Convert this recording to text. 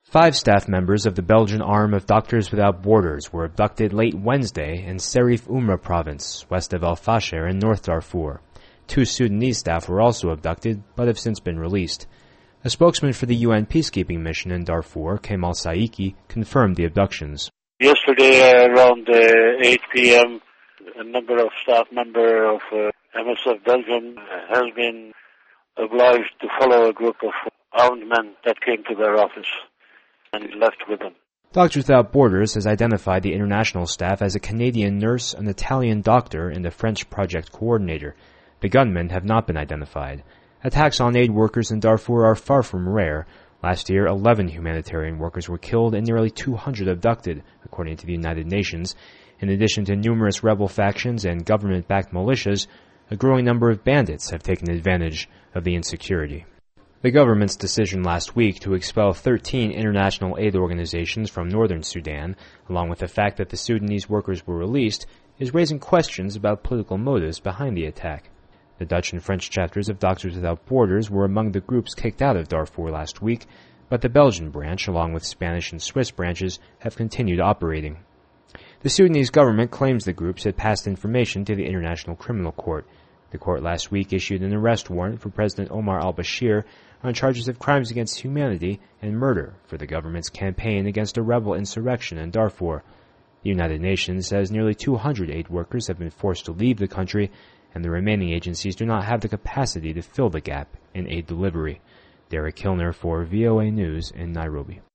5 staff members of the Belgian arm of Doctors Without Borders were abducted late Wednesday in Serif Umra province, west of El Fasher in North Darfur. 2 Sudanese staff were also abducted, but have since been released. A spokesman for the UN peacekeeping mission in Darfur, Kemal Saiki, confirmed the abductions. Yesterday around 8 p.m., a number of staff members of MSF Belgium has been obliged to follow a group of armed men that came to their office and left with them. Doctors Without Borders has identified the international staff as a Canadian nurse, an Italian doctor, and a French project coordinator. The gunmen have not been identified. Attacks on aid workers in Darfur are far from rare. Last year, 11 humanitarian workers were killed and nearly 200 abducted, according to the United Nations. In addition to numerous rebel factions and government-backed militias, a growing number of bandits have taken advantage of the insecurity. The government's decision last week to expel 13 international aid organizations from northern Sudan, along with the fact that the Sudanese workers were released, is raising questions about political motives behind the attack. The Dutch and French chapters of Doctors Without Borders were among the groups kicked out of Darfur last week, but the Belgian branch, along with Spanish and Swiss branches, have continued operating. The Sudanese government claims the groups had passed information to the International Criminal Court. The court last week issued an arrest warrant for President Omar al-Bashir on charges of crimes against humanity and murder for the government's campaign against a rebel insurrection in Darfur. The United Nations says nearly 200 aid workers have been forced to leave the country, and the remaining agencies do not have the capacity to fill the gap in aid delivery. Derek Kilner for VOA News in Nairobi.